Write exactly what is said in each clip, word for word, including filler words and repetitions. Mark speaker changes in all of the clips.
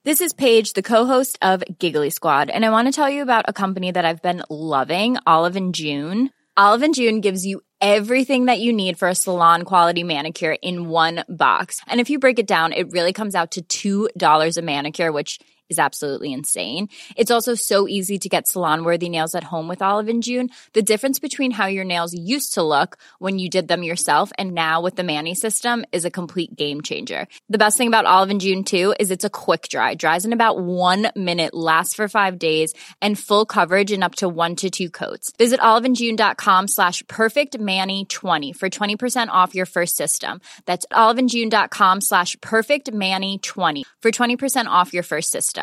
Speaker 1: This is Paige, the co-host of Giggly Squad, and I want to tell you about a company that I've been loving, Olive and June. Olive and June gives you everything that you need for a salon-quality manicure in one box. And if you break it down, it really comes out to two dollars a manicure, which is absolutely insane. It's also so easy to get salon-worthy nails at home with Olive and June. The difference between how your nails used to look when you did them yourself and now with the Mani system is a complete game changer. The best thing about Olive and June, too, is it's a quick dry. Dries in about one minute, lasts for five days, and full coverage in up to one to two coats. Visit oliveandjune.com slash perfectmani20 for twenty percent off your first system. That's oliveandjune.com slash perfectmani20 for twenty percent off your first system.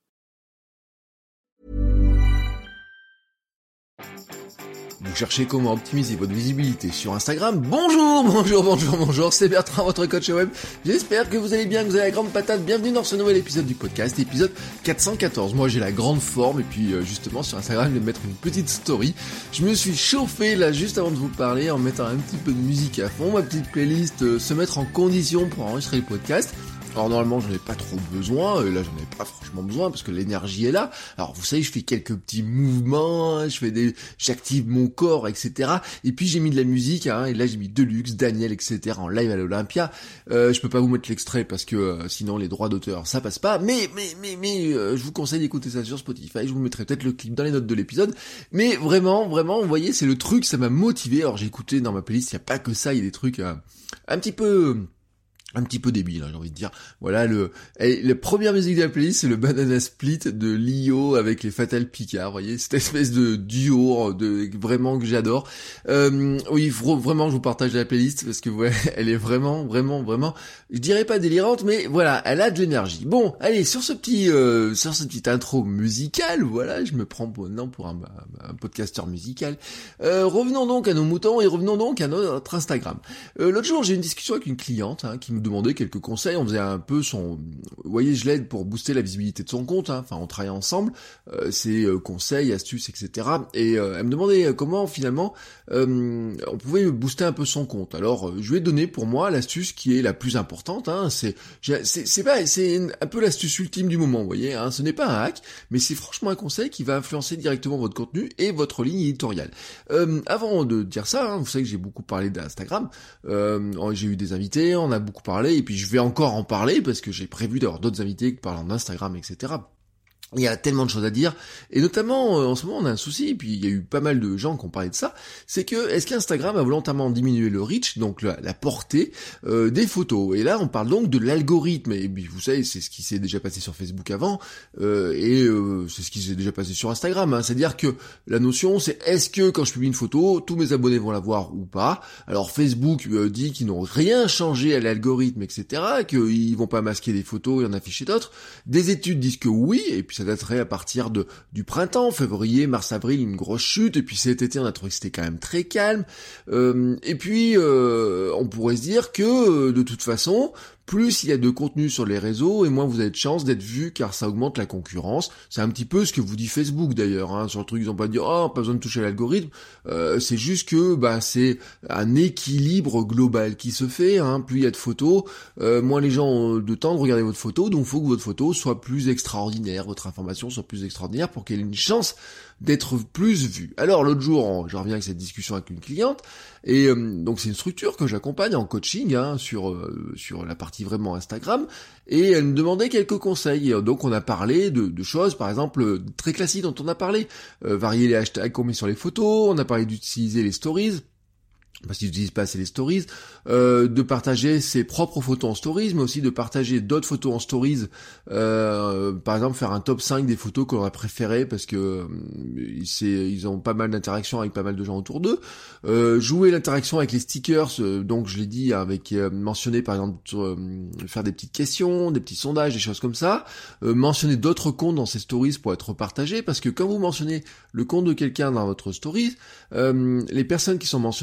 Speaker 2: Vous cherchez comment optimiser votre visibilité sur Instagram? Bonjour, bonjour, bonjour, bonjour, c'est Bertrand, votre coach web. J'espère que vous allez bien, que vous avez la grande patate. Bienvenue dans ce nouvel épisode du podcast, épisode quatre cent quatorze. Moi j'ai la grande forme et puis euh, justement sur Instagram je vais mettre une petite story. Je me suis chauffé là juste avant de vous parler en mettant un petit peu de musique à fond, ma petite playlist, euh, se mettre en condition pour enregistrer le podcast. Alors normalement j'en ai pas trop besoin, et là j'en ai pas franchement besoin parce que l'énergie est là. Alors vous savez, je fais quelques petits mouvements, je fais des, j'active mon corps, et cetera. Et puis j'ai mis de la musique, hein, et là j'ai mis Deluxe, Daniel, et cetera en live à l'Olympia. Euh, je peux pas vous mettre l'extrait parce que euh, sinon les droits d'auteur ça passe pas. Mais mais mais mais euh, je vous conseille d'écouter ça sur Spotify. Je vous mettrai peut-être le clip dans les notes de l'épisode. Mais vraiment vraiment, vous voyez, c'est le truc, ça m'a motivé. Alors j'ai écouté dans ma playlist, il y a pas que ça, il y a des trucs euh, un petit peu un petit peu débile, hein, j'ai envie de dire. Voilà, le, et la première musique de la playlist, c'est le Banana Split de Lio avec les Fatal Picard, vous voyez, cette espèce de duo de vraiment que j'adore. Euh, oui, vraiment, je vous partage la playlist parce que ouais, elle est vraiment, vraiment, vraiment, je dirais pas délirante, mais voilà, elle a de l'énergie. Bon, allez, sur ce petit, euh, sur cette petite intro musicale, voilà, je me prends maintenant pour un, un podcasteur musical. Euh, revenons donc à nos moutons et revenons donc à notre Instagram. Euh, l'autre jour, j'ai eu une discussion avec une cliente, hein, qui me demandait quelques conseils. On faisait un peu son, vous voyez, je l'aide pour booster la visibilité de son compte, hein. Enfin on travaille ensemble, euh, ses euh, conseils, astuces, et cetera. Et euh, elle me demandait comment finalement euh, on pouvait booster un peu son compte. Alors je lui ai donné pour moi l'astuce qui est la plus importante, hein. C'est, c'est, c'est pas, c'est un peu l'astuce ultime du moment, vous voyez, hein. Ce n'est pas un hack, mais c'est franchement un conseil qui va influencer directement votre contenu et votre ligne éditoriale. Euh, avant de dire ça, hein, vous savez que j'ai beaucoup parlé d'Instagram, euh, j'ai eu des invités, on a beaucoup parlé, et puis je vais encore en parler parce que j'ai prévu d'avoir d'autres invités qui parlent d'Instagram, et cetera. Il y a tellement de choses à dire, et notamment, euh, en ce moment, on a un souci, et puis il y a eu pas mal de gens qui ont parlé de ça, c'est que, est-ce qu'Instagram a volontairement diminué le reach, donc la, la portée euh, des photos? Et là, on parle donc de l'algorithme, et puis vous savez, c'est ce qui s'est déjà passé sur Facebook avant, euh, et euh, c'est ce qui s'est déjà passé sur Instagram, hein. C'est-à-dire que la notion, c'est est-ce que quand je publie une photo, tous mes abonnés vont la voir ou pas? Alors Facebook euh, dit qu'ils n'ont rien changé à l'algorithme, et cetera, qu'ils vont pas masquer des photos et en afficher d'autres. Des études disent que oui, et puis ça daterait à partir de du printemps, février, mars, avril, une grosse chute, et puis cet été on a trouvé que c'était quand même très calme, euh, et puis euh, on pourrait se dire que de toute façon, plus il y a de contenu sur les réseaux, et moins vous avez de chances d'être vu, car ça augmente la concurrence. C'est un petit peu ce que vous dit Facebook d'ailleurs, hein, sur le truc, ils ont pas dit oh pas besoin de toucher l'algorithme, euh, c'est juste que bah c'est un équilibre global qui se fait, hein. Plus il y a de photos, euh, moins les gens ont de temps de regarder votre photo, donc il faut que votre photo soit plus extraordinaire, votre information soit plus extraordinaire pour qu'elle ait une chance d'être plus vue. Alors l'autre jour, je reviens avec cette discussion avec une cliente, et euh, donc c'est une structure que j'accompagne en coaching, hein, sur euh, sur la partie vraiment Instagram, et elle me demandait quelques conseils. Et donc on a parlé de, de choses, par exemple très classiques dont on a parlé, euh, varier les hashtags qu'on met sur les photos, on a parlé d'utiliser les stories, parce qu'ils n'utilisent pas assez les stories, euh, de partager ses propres photos en stories, mais aussi de partager d'autres photos en stories, euh, par exemple faire un top cinq des photos qu'on aurait préférées, parce que euh, c'est, ils ont pas mal d'interactions avec pas mal de gens autour d'eux, euh, jouer l'interaction avec les stickers, euh, donc je l'ai dit, avec euh, mentionner par exemple, euh, faire des petites questions, des petits sondages, des choses comme ça, euh, mentionner d'autres comptes dans ces stories pour être partagés, parce que quand vous mentionnez le compte de quelqu'un dans votre stories, euh, les personnes qui sont mentionnées peuvent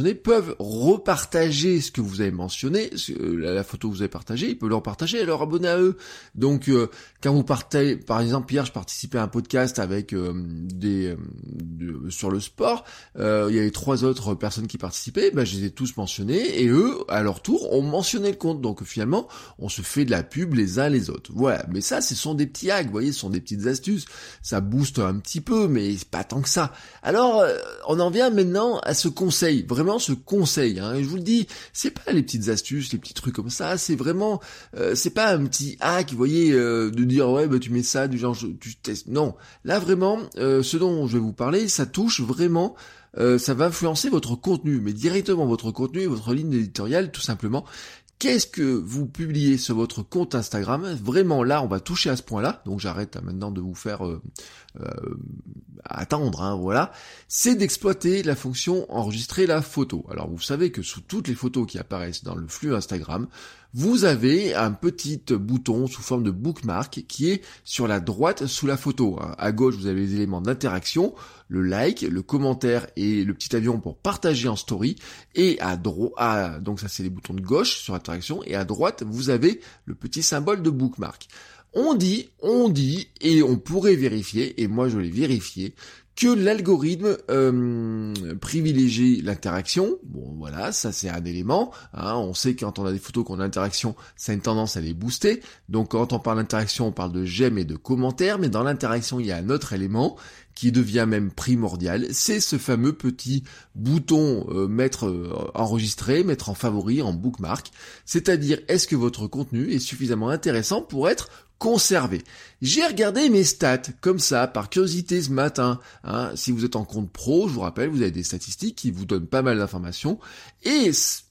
Speaker 2: peuvent repartager ce que vous avez mentionné, la photo que vous avez partagée, ils peuvent le repartager et leur abonner à eux. Donc euh, quand vous partez, par exemple hier je participais à un podcast avec euh, des euh, de, sur le sport, euh, il y avait trois autres personnes qui participaient, ben je les ai tous mentionnés et eux à leur tour ont mentionné le compte. Donc finalement on se fait de la pub les uns les autres. Voilà, mais ça ce sont des petits hacks, vous voyez, ce sont des petites astuces, ça booste un petit peu mais c'est pas tant que ça. Alors euh, on en vient maintenant à ce conseil, vraiment ce conseil, hein, et je vous le dis, c'est pas les petites astuces, les petits trucs comme ça, c'est vraiment, euh, c'est pas un petit hack, vous voyez, euh, de dire ouais bah tu mets ça, du genre je, tu testes, non, là vraiment, euh, ce dont je vais vous parler, ça touche vraiment, euh, ça va influencer votre contenu, mais directement votre contenu, votre ligne éditoriale, tout simplement. Qu'est-ce que vous publiez sur votre compte Instagram? Vraiment, là, on va toucher à ce point-là. Donc, j'arrête hein, maintenant de vous faire euh, euh, attendre. Hein, voilà. C'est d'exploiter la fonction enregistrer la photo. Alors, vous savez que sous toutes les photos qui apparaissent dans le flux Instagram, vous avez un petit bouton sous forme de bookmark qui est sur la droite sous la photo. À gauche, vous avez les éléments d'interaction, le like, le commentaire et le petit avion pour partager en story. Et à droite, donc ça c'est les boutons de gauche sur interaction. Et à droite, vous avez le petit symbole de bookmark. On dit, on dit, et on pourrait vérifier, et moi je l'ai vérifié, que l'algorithme euh, privilégie l'interaction. Bon voilà, ça c'est un élément. Hein, on sait que quand on a des photos qu'on a l'interaction, ça a une tendance à les booster. Donc quand on parle d'interaction, on parle de j'aime et de commentaires, mais dans l'interaction, il y a un autre élément qui devient même primordial, c'est ce fameux petit bouton euh, mettre euh, enregistrer, mettre en favori, en bookmark. C'est-à-dire, est-ce que votre contenu est suffisamment intéressant pour être conservé? J'ai regardé mes stats comme ça par curiosité ce matin. Hein. Si vous êtes en compte pro, je vous rappelle, vous avez des statistiques qui vous donnent pas mal d'informations. Et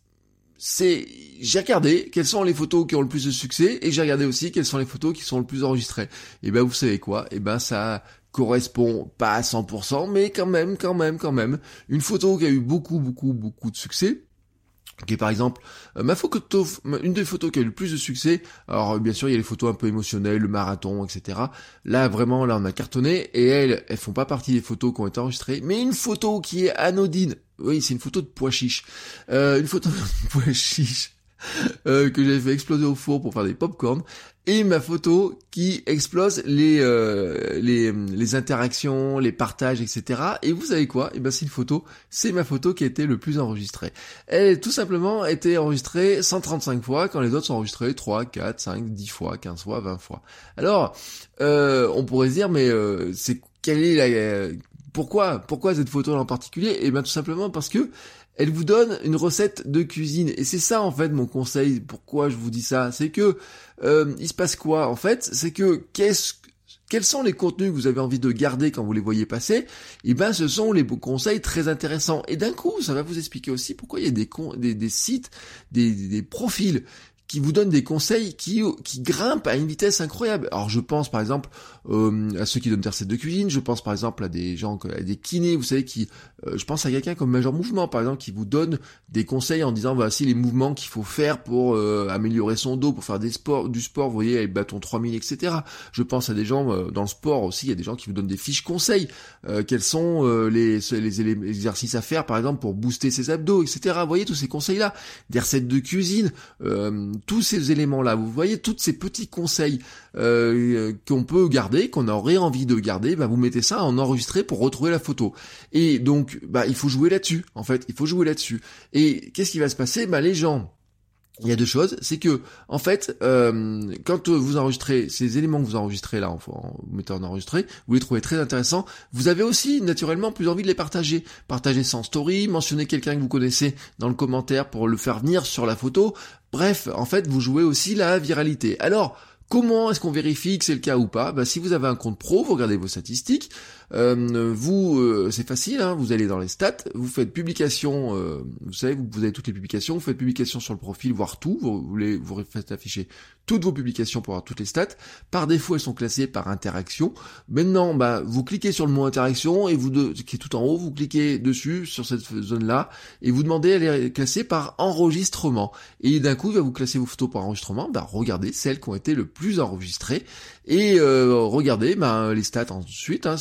Speaker 2: c'est, j'ai regardé quelles sont les photos qui ont le plus de succès et j'ai regardé aussi quelles sont les photos qui sont le plus enregistrées. Et ben vous savez quoi? Et ben ça correspond pas à cent pour cent, mais quand même, quand même, quand même. Une photo qui a eu beaucoup, beaucoup, beaucoup de succès. qui est par exemple euh, ma photo, une des photos qui a eu le plus de succès. Alors bien sûr il y a les photos un peu émotionnelles, le marathon, et cetera. Là vraiment là on a cartonné et elles, elles font pas partie des photos qui ont été enregistrées, mais une photo qui est anodine. Oui, c'est une photo de pois chiche. Euh, une photo de pois chiche. Euh, que j'avais fait exploser au four pour faire des pop-corn, et ma photo qui explose les euh, les les interactions, les partages, et cetera. Et vous savez quoi? Et ben c'est une photo, c'est ma photo qui a été le plus enregistrée. Elle tout simplement a été enregistrée cent trente-cinq fois, quand les autres sont enregistrés trois, quatre, cinq, dix fois, quinze fois, vingt fois. Alors, euh, on pourrait se dire, mais euh, c'est quelle est la euh, pourquoi pourquoi cette photo en particulier? Et ben tout simplement parce que elle vous donne une recette de cuisine. Et c'est ça, en fait, mon conseil. Pourquoi je vous dis ça? C'est que, euh, il se passe quoi, en fait? C'est que, qu'est-ce, quels sont les contenus que vous avez envie de garder quand vous les voyez passer? Eh ben, ce sont les beaux conseils très intéressants. Et d'un coup, ça va vous expliquer aussi pourquoi il y a des, con, des, des sites, des, des, des profils qui vous donnent des conseils qui qui grimpent à une vitesse incroyable. Alors je pense par exemple euh, à ceux qui donnent des recettes de cuisine, je pense par exemple à des gens, à des kinés, vous savez, qui, euh, je pense à quelqu'un comme Major Mouvement par exemple, qui vous donne des conseils en disant voici les mouvements qu'il faut faire pour euh, améliorer son dos, pour faire des sports, du sport, vous voyez, avec bâton trois mille, et cetera. Je pense à des gens euh, dans le sport aussi, il y a des gens qui vous donnent des fiches conseils, euh, quels sont euh, les, les, les exercices à faire par exemple pour booster ses abdos, et cetera. Vous voyez tous ces conseils-là, des recettes de cuisine, euh, tous ces éléments-là, vous voyez, tous ces petits conseils euh, qu'on peut garder, qu'on aurait envie de garder, bah vous mettez ça en enregistré pour retrouver la photo. Et donc, bah il faut jouer là-dessus, en fait, il faut jouer là-dessus. Et qu'est-ce qui va se passer? Bah les gens... Il y a deux choses, c'est que en fait, euh, quand vous enregistrez ces éléments que vous enregistrez là, en, en, vous mettez en enregistré, vous les trouvez très intéressants, vous avez aussi naturellement plus envie de les partager. Partager sans story, mentionner quelqu'un que vous connaissez dans le commentaire pour le faire venir sur la photo. Bref, en fait, vous jouez aussi la viralité. Alors, comment est-ce qu'on vérifie que c'est le cas ou pas? Bah, si vous avez un compte pro, vous regardez vos statistiques, euh, vous, euh, c'est facile, hein, vous allez dans les stats, vous faites publication, euh, vous savez, vous, vous avez toutes les publications, vous faites publication sur le profil, voir tout, vous, vous, les, vous faites afficher toutes vos publications pour avoir toutes les stats. Par défaut, elles sont classées par interaction. Maintenant, bah, vous cliquez sur le mot interaction et vous, de, qui est tout en haut, vous cliquez dessus sur cette zone-là et vous demandez elle est classée par enregistrement. Et d'un coup, il va vous classer vos photos par enregistrement. Bah, regardez celles qui ont été le plus enregistrées et euh, regardez bah, les stats ensuite. Hein, c'est-à-dire vous cliquez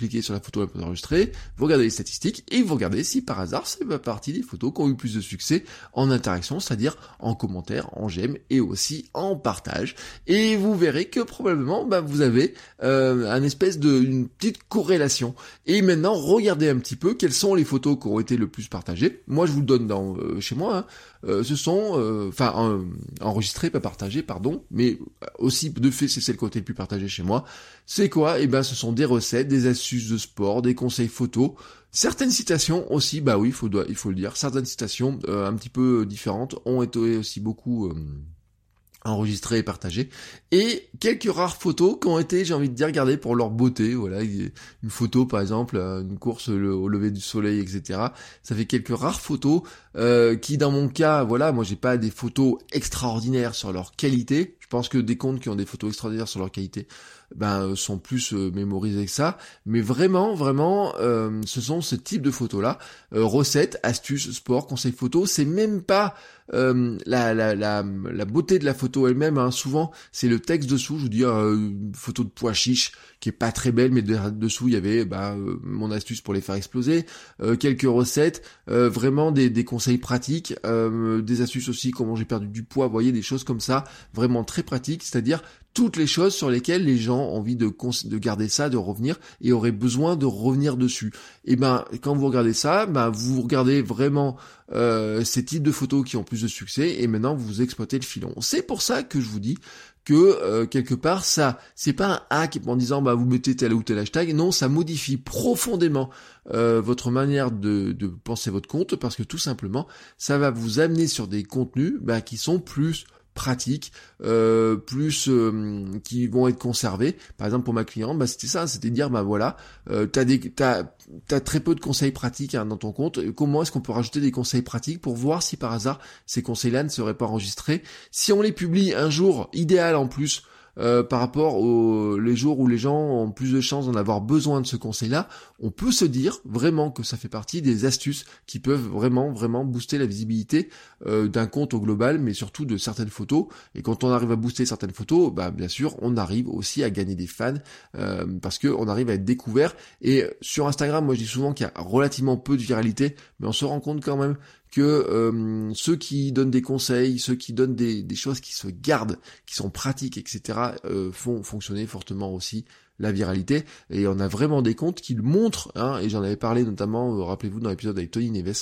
Speaker 2: cliquez sur la photo la plus enregistrée, vous regardez les statistiques et vous regardez si par hasard c'est pas partie des photos qui ont eu plus de succès en interaction, c'est-à-dire en commentaire, en j'aime et aussi en partage. Et vous verrez que probablement bah, vous avez euh, un espèce de une petite corrélation. Et maintenant regardez un petit peu quelles sont les photos qui ont été le plus partagées. Moi je vous le donne dans euh, chez moi. Hein. Euh, ce sont, enfin, euh, enregistrés, pas partagés, pardon, mais aussi de fait c'est celle qui a été le plus partagée chez moi. C'est quoi ? Eh ben, ce sont des recettes, des astuces de sport, des conseils photos, certaines citations aussi. Bah oui, il faut, il faut le dire. Certaines citations euh, un petit peu différentes ont été aussi beaucoup euh, enregistrées et partagées, et quelques rares photos qui ont été, j'ai envie de dire, regardées pour leur beauté. Voilà, une photo par exemple, une course au lever du soleil, et cetera. Ça fait quelques rares photos euh, qui, dans mon cas, voilà, moi j'ai pas des photos extraordinaires sur leur qualité. Je pense que des comptes qui ont des photos extraordinaires sur leur qualité, ben sont plus euh, mémorisés que ça. Mais vraiment, vraiment, euh, ce sont ce type de photos-là. Euh, recettes, astuces, sport, conseils photo. C'est même pas euh, la, la, la, la beauté de la photo elle-même. Hein. Souvent, c'est le texte dessous. Je vous dis euh, une photo de pois chiches qui est pas très belle, mais dessous il y avait bah, euh, mon astuce pour les faire exploser, euh, quelques recettes, euh, vraiment des, des conseils pratiques, euh, des astuces aussi comment j'ai perdu du poids. Vous voyez, des choses comme ça, vraiment très pratiques. C'est-à-dire toutes les choses sur lesquelles les gens ont envie de, cons- de garder ça, de revenir, et auraient besoin de revenir dessus. Et ben, quand vous regardez ça, ben vous regardez vraiment euh, ces types de photos qui ont plus de succès, et maintenant vous exploitez le filon. C'est pour ça que je vous dis que euh, quelque part ça, c'est pas un hack en disant bah vous mettez tel ou tel hashtag. Non, ça modifie profondément euh, votre manière de, de penser votre compte, parce que tout simplement ça va vous amener sur des contenus bah, qui sont plus pratiques, euh, plus euh, qui vont être conservés. Par exemple pour ma cliente, bah c'était ça, c'était de dire bah voilà, euh, t'as des t'as t'as très peu de conseils pratiques hein, dans ton compte. Comment est-ce qu'on peut rajouter des conseils pratiques pour voir si par hasard ces conseils-là ne seraient pas enregistrés? Si on les publie un jour idéal en plus. Euh, par rapport aux les jours où les gens ont plus de chances d'en avoir besoin de ce conseil-là, on peut se dire vraiment que ça fait partie des astuces qui peuvent vraiment, vraiment booster la visibilité euh, d'un compte au global, mais surtout de certaines photos. Et quand on arrive à booster certaines photos, bah bien sûr, on arrive aussi à gagner des fans euh, parce que on arrive à être découvert. Et sur Instagram, moi je dis souvent qu'il y a relativement peu de viralité, mais on se rend compte quand même que euh, ceux qui donnent des conseils, ceux qui donnent des, des choses qui se gardent, qui sont pratiques, et cetera, euh, font fonctionner fortement aussi la viralité. Et on a vraiment des comptes qui le montrent, hein, et j'en avais parlé notamment, euh, rappelez-vous, dans l'épisode avec Tony Neves,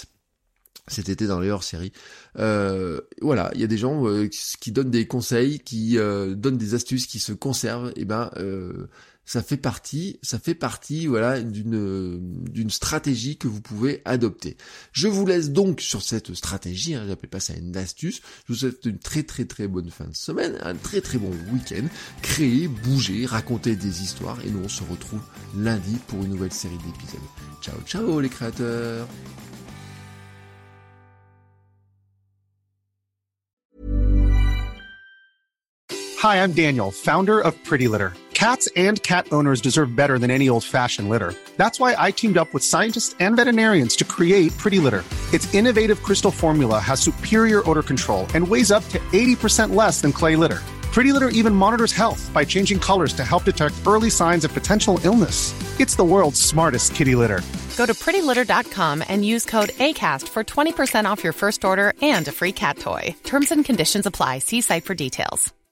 Speaker 2: cet été dans les hors-séries. Euh, voilà, il y a des gens euh, qui donnent des conseils, qui euh, donnent des astuces, qui se conservent, et ben euh, ça fait partie, ça fait partie, voilà, d'une d'une stratégie que vous pouvez adopter. Je vous laisse donc sur cette stratégie, hein, j'appelle pas ça une astuce. Je vous souhaite une très très très bonne fin de semaine, un très très bon week-end. Créez, bougez, racontez des histoires, et nous on se retrouve lundi pour une nouvelle série d'épisodes. Ciao ciao les créateurs.
Speaker 3: Hi, I'm Daniel, founder of Pretty Litter. Cats and cat owners deserve better than any old-fashioned litter. That's why I teamed up with scientists and veterinarians to create Pretty Litter. Its innovative crystal formula has superior odor control and weighs up to eighty percent less than clay litter. Pretty Litter even monitors health by changing colors to help detect early signs of potential illness. It's the world's smartest kitty litter.
Speaker 4: Go to pretty litter dot com and use code ACAST for twenty percent off your first order and a free cat toy. Terms and conditions apply. See site for details.